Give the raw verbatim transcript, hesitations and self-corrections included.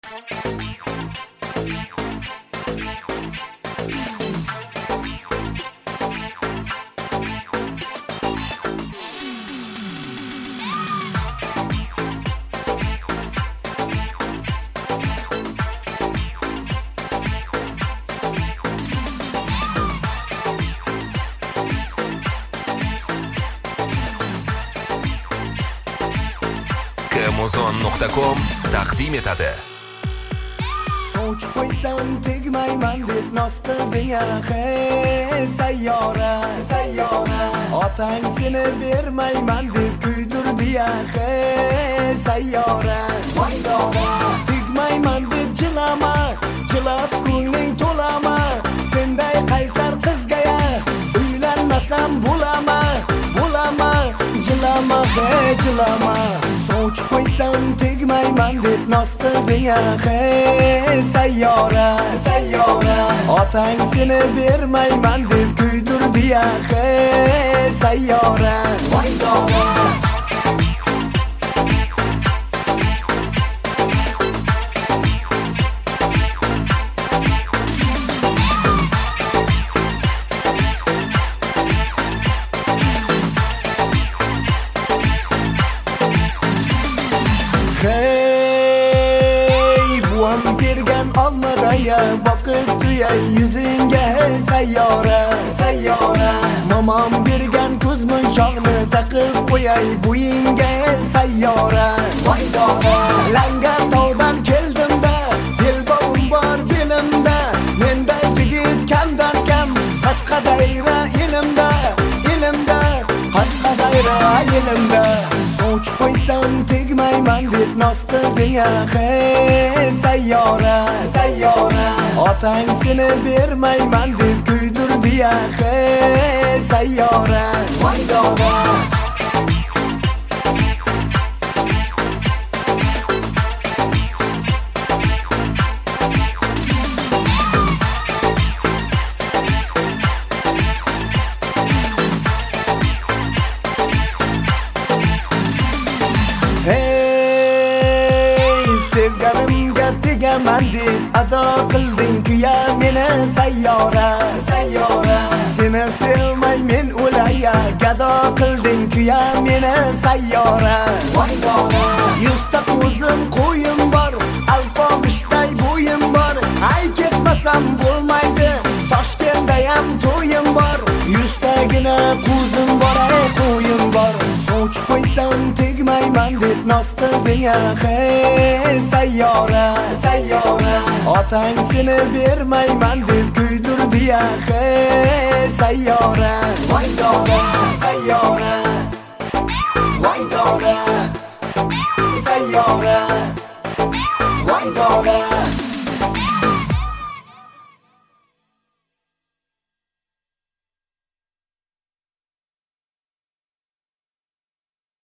Muzon nuqta com taqdim etadi. Soch qo'ysam tegmayman deb nostiding axe sayyora sayyora otang seni bermayman deb kuydirdi axe sayyora voydora tegmayman deb jilama jilab ko'ngling to'lama senday qaysar qizga uylanmasam bo'lama bo'lama jilama he jilama soch qo'ysam tegmayman deb nostiding axe sayyora sayyora otang seni bermayman deb kuydirdi axe sayyora voydora Bergan olmadaya boqib tuyay yuzingga sayyora sayyora momam bergan ko'zmunchoqni taqib qo'yay bo'yingga sayyora voydora langar tog'dan keldimda belbog'im bor belimda menda jigit kamdan kam qashqadayra ilimda ilimda qashqadayra ilimda soch qo'ysam tegmayman deb nostiding axe sayyora sayyora otang seni bermayman deb kuydirdi axe sayyora voydora tegaman deb ado qilding kuya meni sayyora sayyora seni sevmay men o'laya gado qilding kuya meni sayyora voydora yuzta ko'zim qo'yim bor alpog'ishday bo'yim bor ay ketmasam bo'lmaydi Toshkentdayam to'yim bor yuztagina ko'zim bor ay qo'yim bor soch qo'ysam tegmayman deb nostiding axe sayyora sayyora otang seni bermayman deb kuydirdi axe sayyora voydora sayyora voydora sayyora voydora